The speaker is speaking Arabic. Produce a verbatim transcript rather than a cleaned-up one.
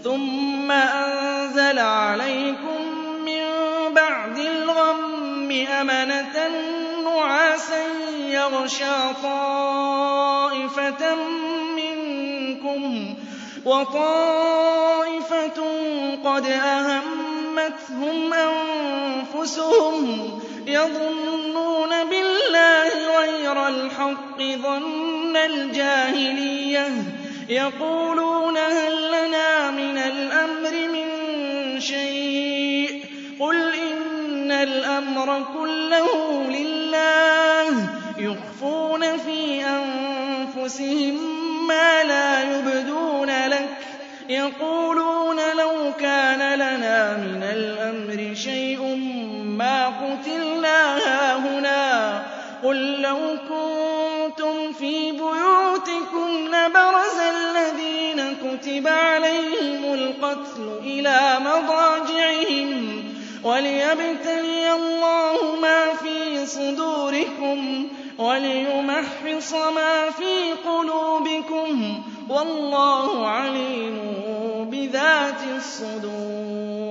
ثُمَّ أَنزَلَ عَلَيْكُم مِّن بَعْدِ الْغَمِّ أَمَنَةً نُّعَاسًا يَغْشَىٰ طَائِفَةً مِّنكُمْ وَطَائِفَةٌ قَدْ أَهَمَّتْهُمْ أَنفُسُهُمْ يَظُنُّونَ بِاللَّهِ غَيْرَ الْحَقِّ ظَنَّ الْجَاهِلِيَّةِ يَقُولُونَ هَل لَّنَا مِنَ الْأَمْرِ مِن شَيْءٍ قُلْ إِنَّ الْأَمْرَ كُلَّهُ لِلَّهِ يُخْفُونَ فِي أَنفُسِهِم مَّا لَا يُبْدُونَ لَكَ يَقُولُونَ لَوْ كَانَ لَنَا مِنَ الْأَمْرِ شَيْءٌ مَّا قُتِلْنَا هَاهُنَا قُل لَّوْ كُنتُمْ فِي بُيُوتِكُمْ لَبَرَزَ الَّذِينَ كُتِبَ عَلَيْهِمُ الْقَتْلُ إِلَىٰ مَضَاجِعِهِمْ وَلِيَبْتَلِيَ اللَّهُ مَا فِي صُدُورِكُمْ وَلِيُمَحِّصَ مَا فِي قُلُوبِكُمْ ۗ وَاللَّهُ عَلِيمٌ بِذَاتِ الصُّدُورِ